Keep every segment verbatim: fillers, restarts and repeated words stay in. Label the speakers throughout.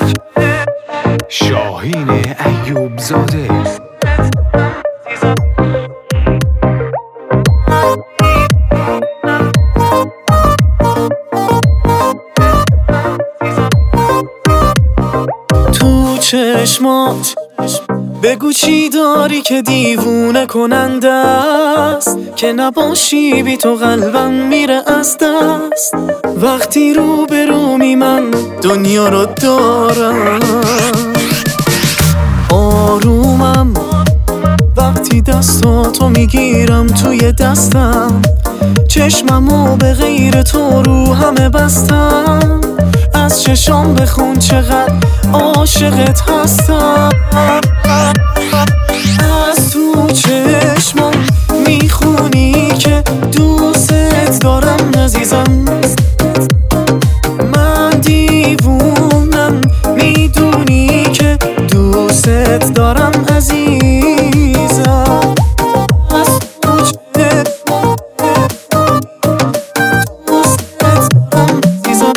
Speaker 1: شاهین ایوب زاده.
Speaker 2: تو چشمات بگو چی داری که دیوونه کننده است، که نباشی بی تو قلبم میره از دست. وقتی رو به رومی من دنیا رو دارم، آرومم وقتی دستاتو میگیرم توی دستم. چشممو به غیر تو رو همه بستم. از چشام بخون چقدر عاشقت هستم. از تو چشمام میخونی که دوست دارم عزیزم. من دیوونم میدونی که دوست دارم عزیزم. از تو چشمام دوست دارم عزیزم.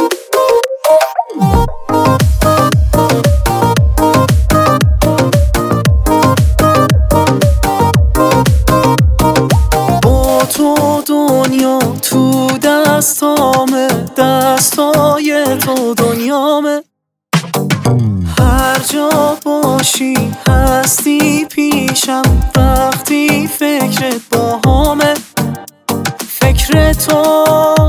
Speaker 2: تو دنیا تو دستامه، دستای تو دنیامه. هر جا باشی هستی پیشم، وقتی فکرت باهامه. فکر تو